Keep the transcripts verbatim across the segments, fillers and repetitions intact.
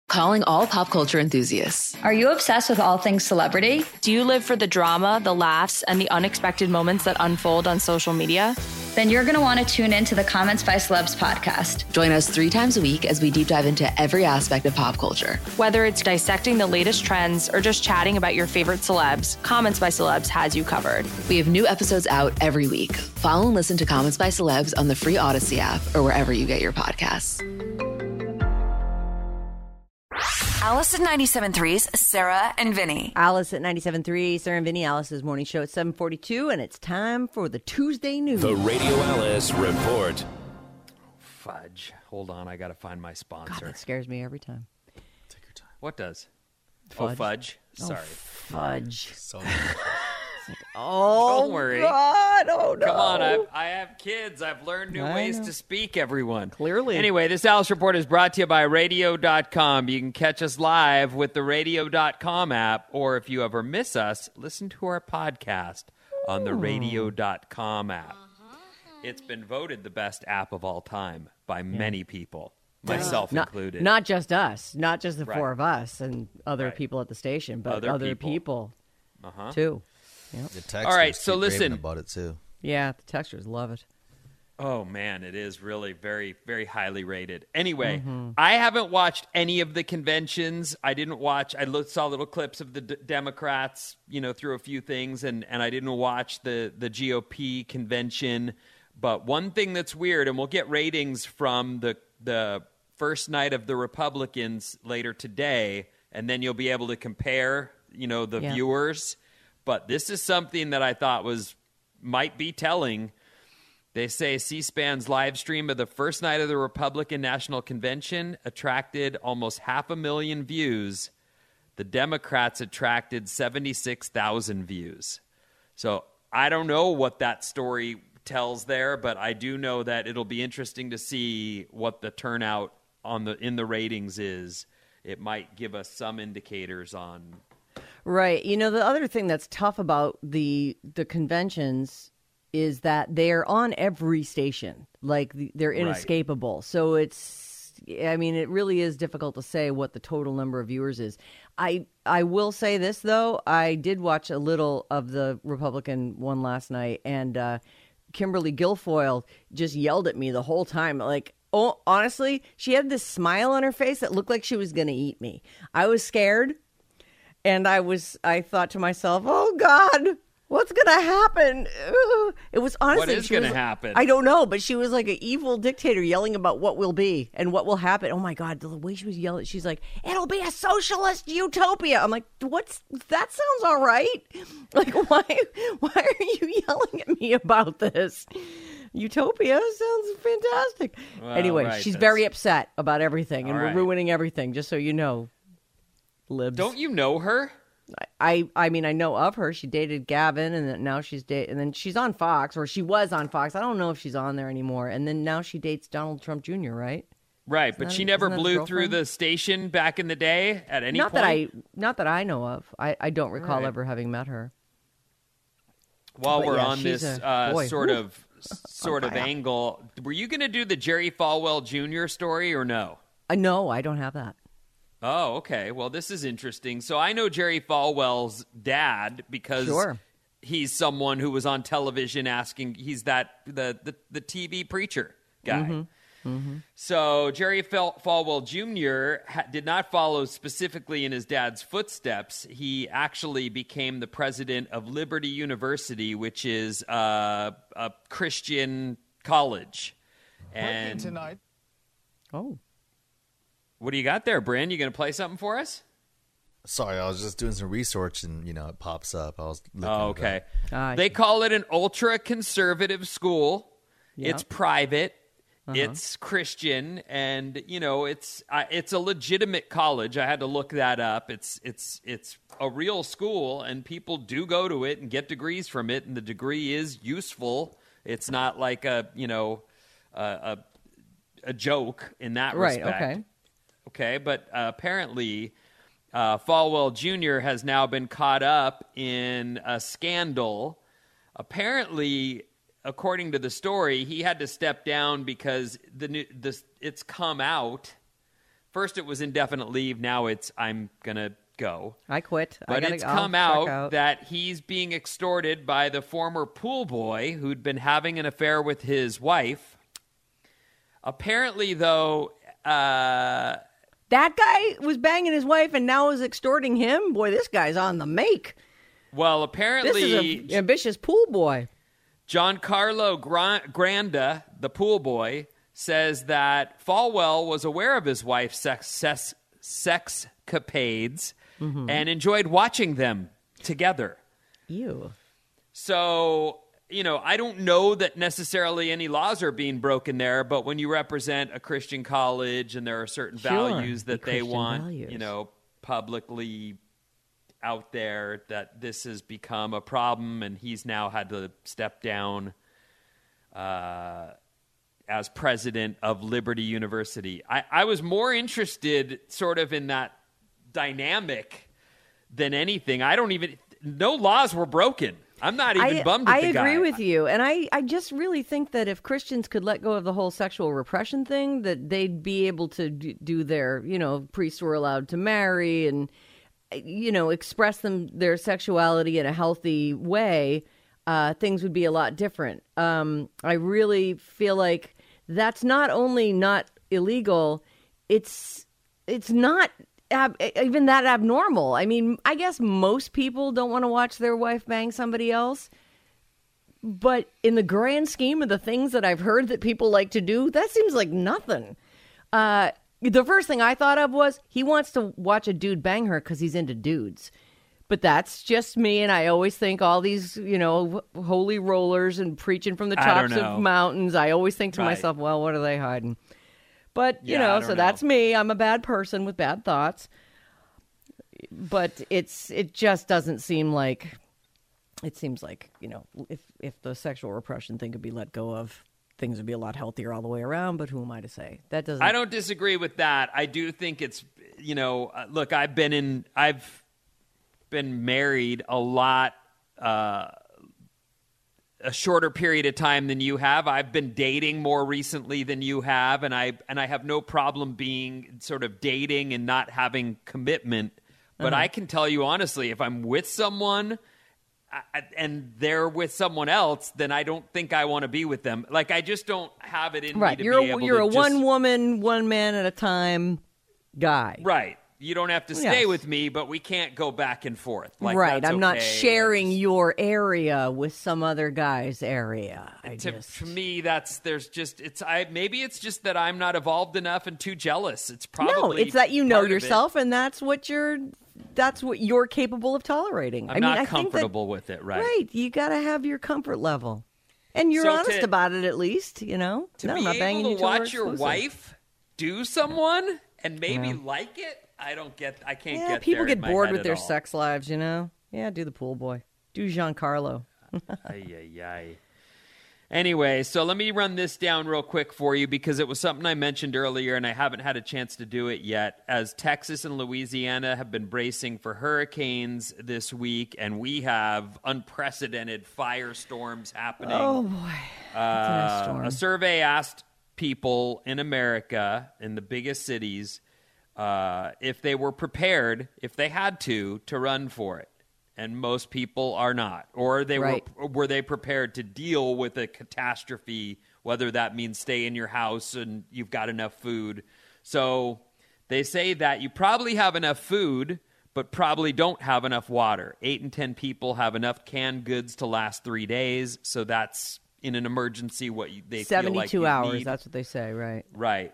Calling all pop culture enthusiasts. Are you obsessed with all things celebrity? Do you live for the drama, the laughs, and the unexpected moments that unfold on social media? Then you're going to want to tune in to the Comments by Celebs podcast. Join us three times a week as we deep dive into every aspect of pop culture. Whether it's dissecting the latest trends or just chatting about your favorite celebs, Comments by Celebs has you covered. We have new episodes out every week. Follow and listen to Comments by Celebs on the free Odyssey app or wherever you get your podcasts. Alice at ninety-seven point three's Sarah and Vinny. Alice at ninety-seven point three, Sarah and Vinny, Alice's morning show at seven forty-two, and it's time for the Tuesday news. The Radio Alice Report. Fudge. Hold on, I got to find my sponsor. God, that scares me every time. Take your time. What does? Fudge. Oh, fudge. Sorry. Oh, fudge. So like, oh, don't worry. God, oh, no. Come on, I've, I have kids. I've learned new I ways know. to speak, everyone. Clearly. Anyway, this Alice Report is brought to you by radio dot com. You can catch us live with the radio dot com app, or if you ever miss us, listen to our podcast on the radio dot com app. It's been voted the best app of all time by many people, myself not, included. Not just us, not just the Right. four of us and other Right. people at the station, but Other other, people. people, Uh-huh. too. The texters All right, so keep raving listen. about it too. Yeah, the textures love it. Oh, man, it is really very, very highly rated. Anyway, Mm-hmm. I haven't watched any of the conventions. I didn't watch, I looked, saw little clips of the D- Democrats, you know, through a few things, and, and I didn't watch the, the G O P convention. But one thing that's weird, and we'll get ratings from the the first night of the Republicans later today, and then you'll be able to compare, you know, the Yeah. viewers. But this is something that I thought was might be telling. They say C-SPAN's live stream of the first night of the Republican National Convention attracted almost half a million views. The Democrats attracted seventy-six thousand views. So I don't know what that story tells there, but I do know that it'll be interesting to see what the turnout on the in the ratings is. It might give us some indicators on. Right. You know, the other thing that's tough about the the conventions is that they're on every station. Like, the- they're inescapable. So it's, I mean, it really is difficult to say what the total number of viewers is. I I will say this, though. I did watch a little of the Republican one last night, and uh, Kimberly Guilfoyle just yelled at me the whole time. Like, oh, honestly, she had this smile on her face that looked like she was going to eat me. I was scared. And I was, I thought to myself, oh, God, what's going to happen? Ugh. It was honestly. What is she going to was- happen? I don't know, but she was like an evil dictator yelling about what will be and what will happen. Oh, my God, the way she was yelling, she's like, it'll be a socialist utopia. I'm like, what's, that sounds all right. Like, why, why are you yelling at me about this? Utopia sounds fantastic. Well, anyway, right, she's that's- very upset about everything, and All we're right. ruining everything, just so you know. Libs. Don't you know her? I I mean, I know of her. She dated Gavin, and then now she's date, and then she's on Fox, or she was on Fox. I don't know if she's on there anymore. And then now she dates Donald Trump Junior Right? Right, but that- she never isn't that a blew through girlfriend? the station back in the day at any Not point. that I, not that I know of. I, I don't recall Right. ever having met her. While But we're yeah, on she's this a- uh, boy, sort whew. of sort of fire. angle, were you going to do the Jerry Falwell Junior story or no? I know I don't have that. Oh, okay. Well, this is interesting. So I know Jerry Falwell's dad because Sure. he's someone who was on television asking. He's that the the, the T V preacher guy. Mm-hmm. Mm-hmm. So Jerry Fal- Falwell Junior ha- did not follow specifically in his dad's footsteps. He actually became the president of Liberty University, which is uh, a Christian college. And tonight. Oh. What do you got there, Bryn? You going to play something for us? Sorry, I was just doing some research and, you know, it pops up. I was looking Oh, it okay. up. Ah, I They see. call it an ultra-conservative school. Yep. It's private. Uh-huh. It's Christian, and you know it's uh, it's a legitimate college. I had to look that up. It's it's it's a real school, and people do go to it and get degrees from it, and the degree is useful. It's not like a you know a a, a joke in that Right, respect. okay. Okay, but uh, apparently uh, Falwell Junior has now been caught up in a scandal. Apparently, according to the story, he had to step down because the new this it's come out. first it was indefinite leave. Now it's I'm going to go. I quit. But I gotta, it's I'll come check out, out that he's being extorted by the former pool boy who'd been having an affair with his wife. Apparently, though, uh, that guy was banging his wife and now is extorting him. Boy, this guy's on the make. well, apparently, This is an ambitious pool boy. Giancarlo Gra- Granda, the pool boy, says that Falwell was aware of his wife's sex, sex, sexcapades mm-hmm. and enjoyed watching them together. Ew. So, you know, I don't know that necessarily any laws are being broken there, but when you represent a Christian college and there are certain Sure, values that the they Christian want, values. you know, publicly out there, that this has become a problem, and he's now had to step down uh, as president of Liberty University. I, I was more interested sort of in that dynamic than anything. I don't even, no laws were broken. I'm not even I, bummed at I the guy. agree with you. And I, I just really think that if Christians could let go of the whole sexual repression thing, that they'd be able to d- do their, you know, priests were allowed to marry and, you know, express them their sexuality in a healthy way, uh, things would be a lot different. Um, I really feel like that's not only not illegal, it's it's not ab- even that abnormal. I mean, I guess most people don't want to watch their wife bang somebody else. But in the grand scheme of the things that I've heard that people like to do, that seems like nothing. Uh, the first thing I thought of was he wants to watch a dude bang her because he's into dudes. But that's just me, and I always think all these, you know, holy rollers and preaching from the tops of mountains. I always think to Right. myself, well, what are they hiding? But, you Yeah, I know, don't so know. that's me. I'm a bad person with bad thoughts. But it's it just doesn't seem like, it seems like, you know, if, if the sexual repression thing could be let go of, things would be a lot healthier all the way around. But who am I to say? That doesn't. I don't disagree with that. I do think it's, you know, uh, look, I've been in, I've been married a lot, uh, a shorter period of time than you have. I've been dating more recently than you have, and I and I have no problem being sort of dating and not having commitment. But Uh-huh. I can tell you honestly, if I'm with someone I, and they're with someone else, then I don't think I want to be with them. Like, I just don't have it in Right. me to You're be a, able you're to a just, one woman, one man at a time guy. Right. You don't have to stay Yes. with me, but we can't go back and forth. Like, right. that's I'm not okay. sharing I just- your area with some other guy's area. I to, just, to me, that's there's just it's I maybe it's just that I'm not evolved enough and too jealous. It's probably no, it's that you know part of it. yourself, and that's what you're that's what you're capable of tolerating. I'm I mean, not I think that- comfortable with it, right? Right. You got to have your comfort level, and you're So honest to- about it at least. You know, To no, be I'm not banging able you to till we're watch your exclusive. wife do someone and maybe Yeah. like it, I don't get. I can't Yeah, get. people there in get my bored head with at their all. sex lives. You know. Yeah, do the pool boy. Do Giancarlo. Ay, ay, ay. Anyway, so let me run this down real quick for you because it was something I mentioned earlier and I haven't had a chance to do it yet. As Texas and Louisiana have been bracing for hurricanes this week, and we have unprecedented firestorms happening. Oh boy, That's a nice Uh, storm. a survey asked people in America, in the biggest cities, uh, if they were prepared, if they had to, to run for it. And most people are not. Or they Right. were were they prepared to deal with a catastrophe, whether that means stay in your house and you've got enough food. So they say that you probably have enough food, but probably don't have enough water. Eight in ten people have enough canned goods to last three days. So that's, in an emergency, what you, they feel like seventy-two you hours. need. That's what they say, right? Right.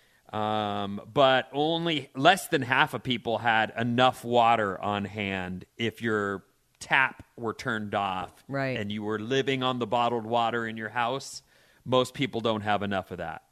Um, but only less than half of people had enough water on hand if your tap were turned off Right. and you were living on the bottled water in your house. Most people don't have enough of that.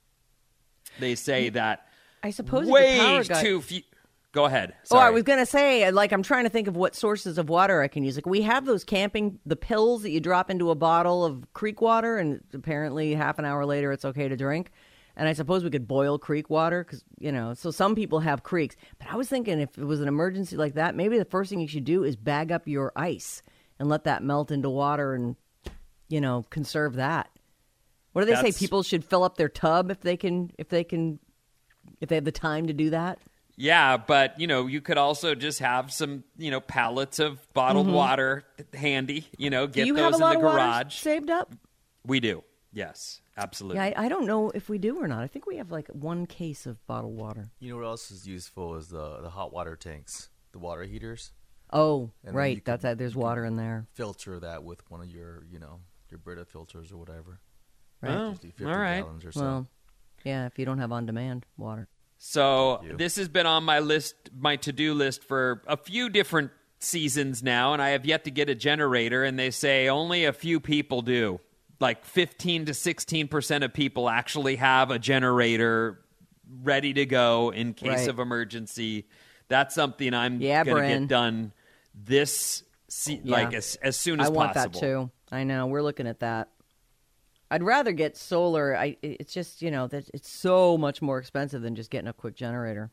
They say that I suppose if the way power got- too few. Go ahead. Oh, I Sorry. was going to say, like, I'm trying to think of what sources of water I can use. Like, we have those camping, the pills that you drop into a bottle of creek water, and apparently half an hour later it's okay to drink. And I suppose we could boil creek water because, you know, so some people have creeks. But I was thinking if it was an emergency like that, maybe the first thing you should do is bag up your ice and let that melt into water and, you know, conserve that. What do they That's- say? People should fill up their tub if they can, if they can if they have the time to do that. Yeah, but, you know, you could also just have some, you know, pallets of bottled mm-hmm. water handy, you know, get do you those have a in lot the of garage. Water saved up? We do. Yes, absolutely. Yeah, I, I don't know if we do or not. I think we have like one case of bottled water. You know what else is useful is the the hot water tanks, the water heaters. Oh, and right. That's can, there's water in there. Filter that with one of your, you know, your Brita filters or whatever. Right. Oh, all right. Or so. Well, yeah, if you don't have on-demand water. So this has been on my list, my to-do list for a few different seasons now, and I have yet to get a generator, and they say only a few people do. Like fifteen to sixteen percent of people actually have a generator ready to go in case right. of emergency. That's something I'm yeah, going to Bryn. get done this, se- yeah. like as, as soon as I want possible. that too. I know. We're looking at that. I'd rather get solar. I. It's just, you know, that it's so much more expensive than just getting a quick generator.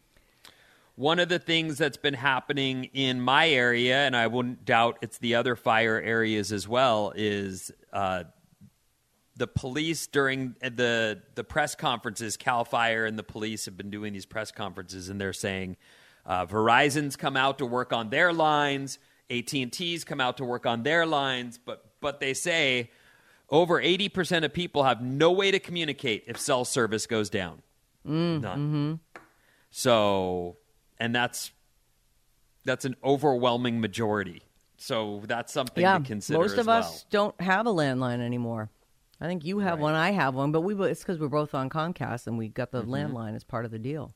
One of the things that's been happening in my area, and I wouldn't doubt it's the other fire areas as well, is uh, the police during the the press conferences. Cal Fire and the police have been doing these press conferences, and they're saying uh, Verizon's come out to work on their lines, A T and T's come out to work on their lines, but but they say over eighty percent of people have no way to communicate if cell service goes down. Mm, None. Mm-hmm. So... And that's that's an overwhelming majority. So that's something yeah, to consider most as of well. us don't have a landline anymore. I think you have right. one, I have one, but we it's because we're both on Comcast and we got the mm-hmm. landline as part of the deal.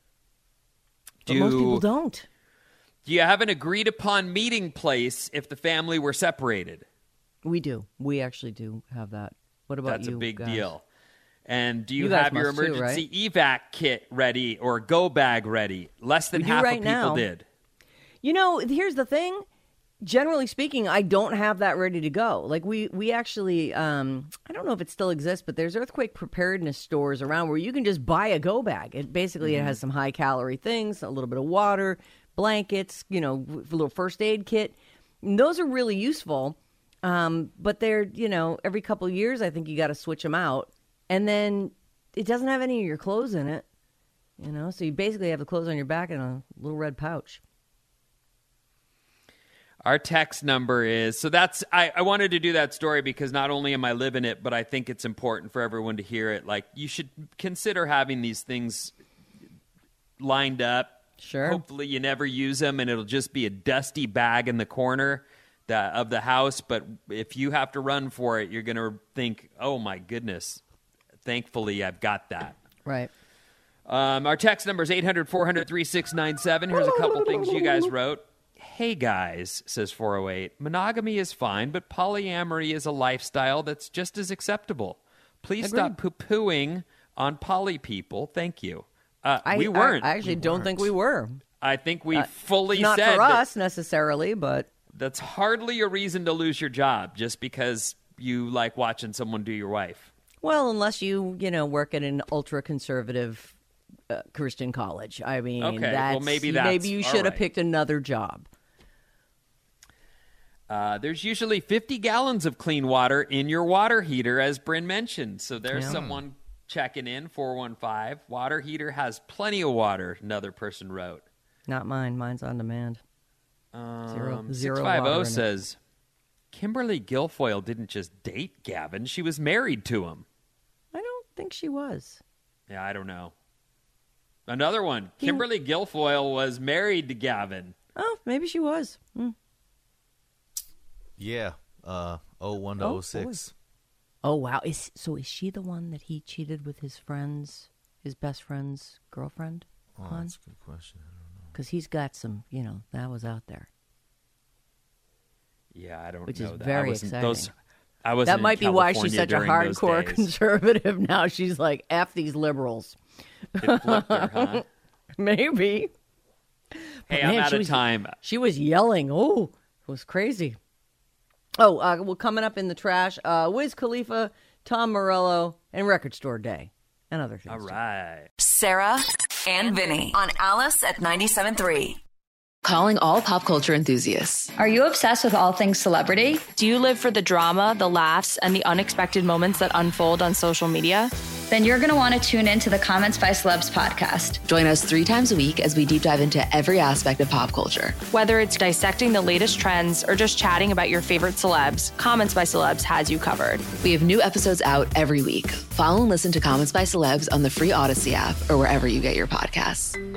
But do, most people don't. Do you have an agreed upon meeting place if the family were separated? We do. We actually do have that. What about That's you a big guys? deal. And do you, You guys have your must too, emergency evac kit ready or go bag ready? Less than We do half right of people now. did. You know, here's the thing. Generally speaking, I don't have that ready to go. Like we, we actually, um, I don't know if it still exists, but there's earthquake preparedness stores around where you can just buy a go bag. It basically mm-hmm. it has some high calorie things, a little bit of water, blankets, you know, a little first aid kit. And those are really useful. Um, but they're, you know, every couple of years, I think you got to switch them out. And then it doesn't have any of your clothes in it, you know, so you basically have the clothes on your back in a little red pouch. Our text number is, so that's, I, I wanted to do that story because not only am I living it, but I think it's important for everyone to hear it. Like, you should consider having these things lined up. Sure. Hopefully you never use them and it'll just be a dusty bag in the corner that, of the house. But if you have to run for it, you're going to think, oh my goodness, thankfully I've got that. Right. Um, our text number is eight hundred, four hundred, thirty-six ninety-seven. Here's a couple things you guys wrote. Hey guys, says four oh eight, monogamy is fine, but polyamory is a lifestyle that's just as acceptable. Please Agreed. stop poo-pooing on poly people. Thank you. Uh, I, we weren't. I, I actually we don't weren't. think we were. I think we uh, fully not said for that us necessarily, but that's hardly a reason to lose your job just because you like watching someone do your wife. well, unless you you know work at an ultra conservative uh, Christian college. I mean, Okay, well, that's, maybe that's- maybe you all should have right. picked another job. Uh, there's usually fifty gallons of clean water in your water heater, as Bryn mentioned. So there's Yeah. someone checking in, four one five. Water heater has plenty of water, another person wrote. Not mine. Mine's on demand. Zero, Um, zero six five water oh in it. says, Kimberly Guilfoyle didn't just date Gavin, she was married to him. I don't think she was. Yeah, I don't know. Another one. He- Kimberly Guilfoyle was married to Gavin. Oh, maybe she was. Hmm. Yeah. Uh, oh one to Oh, oh six. Oh, wow. Is So is she the one that he cheated with his friend's, his best friend's girlfriend Oh, on? that's a good question. I don't know. Because he's got some, you know, that was out there. Yeah, I don't Which know is that. very I wasn't, exciting. Those, I was That might be why she's such a during those hardcore days. conservative now. She's like, F these liberals. It flipped her, huh? Maybe. Hey, Man, I'm out she of was- time. She was yelling. Oh, it was crazy. Oh, uh, well, coming up in the trash, uh, Wiz Khalifa, Tom Morello, and Record Store Day, and other things. All too. right. Sarah and Vinny on Alice at ninety-seven point three. Calling all pop culture enthusiasts. Are you obsessed with all things celebrity? Do you live for the drama, the laughs, and the unexpected moments that unfold on social media? Then you're going to want to tune in to the Comments by Celebs podcast. Join us three times a week as we deep dive into every aspect of pop culture. Whether it's dissecting the latest trends or just chatting about your favorite celebs, Comments by Celebs has you covered. We have new episodes out every week. Follow and listen to Comments by Celebs on the free Odyssey app or wherever you get your podcasts.